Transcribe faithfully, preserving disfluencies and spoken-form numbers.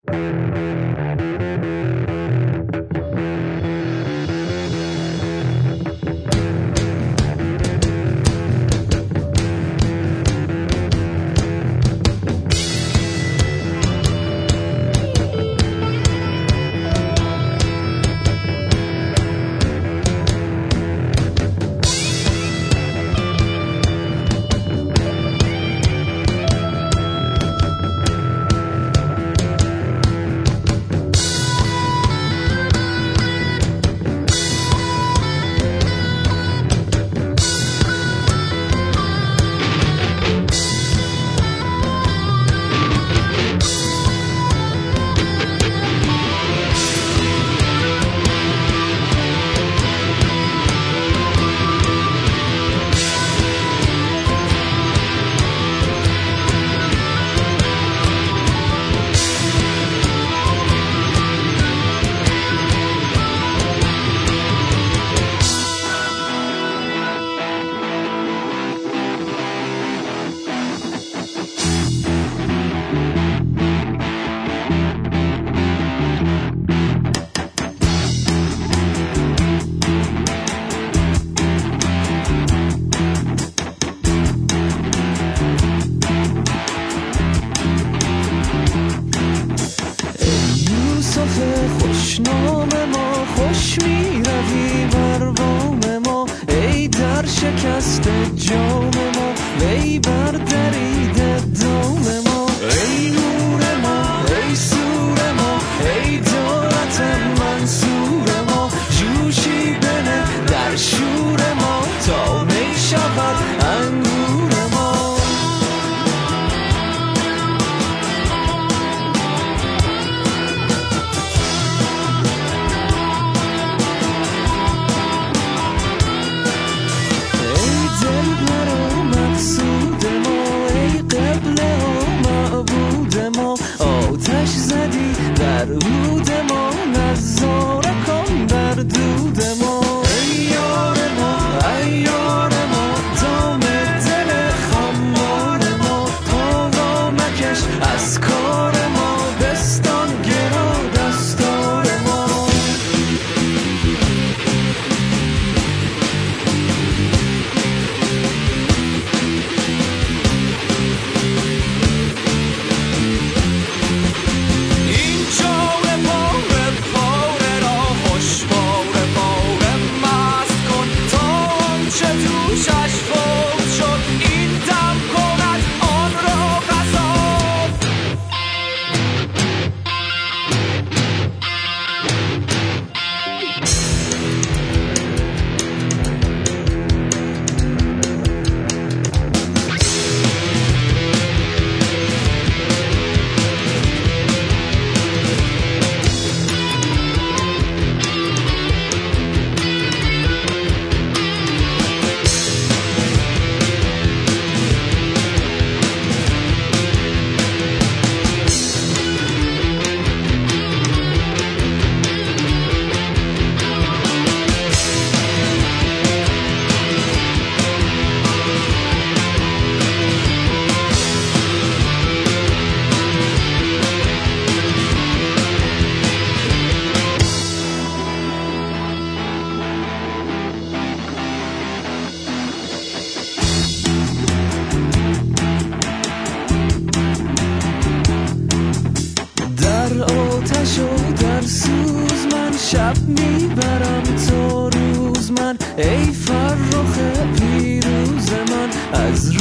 خوشنام ما خوش می روی بر بام ما، ای در شکست جام ما، وی بر درید دام ما، ای نور ما، ای سور ما، ای دولت منصور ما، جوشی بنه در شور ما تا می شود انگور ما. آتش زدی در رود ما، نظاره کن در دود ما، ای یار ما، ای یار ما، دام دل خمار ما، پا مکش از کار ما، بستان گرا دستار ما. آتش و در سوز من شب میبرم تا روز من، ای فرخ پیروز من، از